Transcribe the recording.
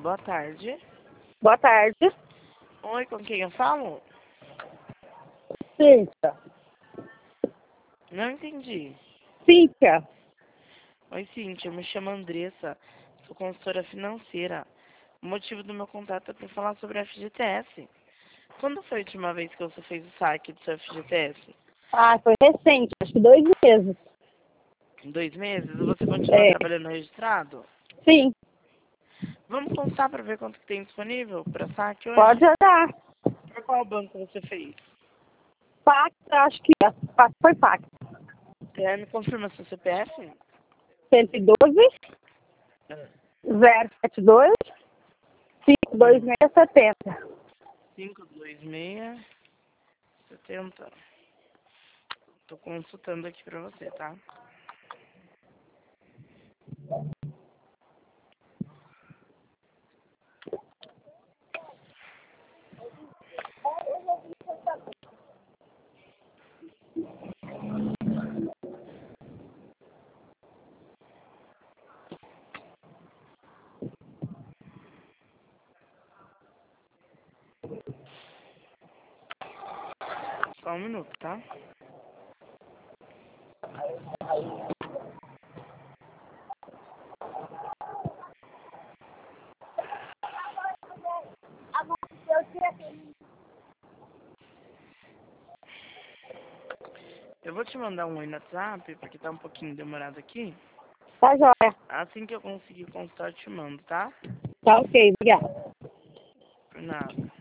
Boa tarde. Boa tarde. Oi, com quem eu falo? Cíntia. Não entendi. Cíntia. Oi, Cíntia, eu me chamo Andressa, sou consultora financeira. O motivo do meu contato é para falar sobre a FGTS. Quando foi a última vez que você fez o saque do seu FGTS? Ah, foi recente, acho que 2 meses. Em 2 meses? Você continua É. trabalhando registrado? Sim, Vamos contar para ver quanto que tem disponível para saque hoje? pode olhar. Para qual banco você fez? Pacta, acho que foi Pacta. Me confirma seu CPF? 112 072 52670. 52670. Tô consultando aqui pra você, tá? Só um minuto, tá? Eu vou te mandar um oi no WhatsApp, porque tá um pouquinho demorado aqui. Tá jóia. Assim que eu conseguir consultar, eu te mando, tá? Tá ok, obrigada. Por nada.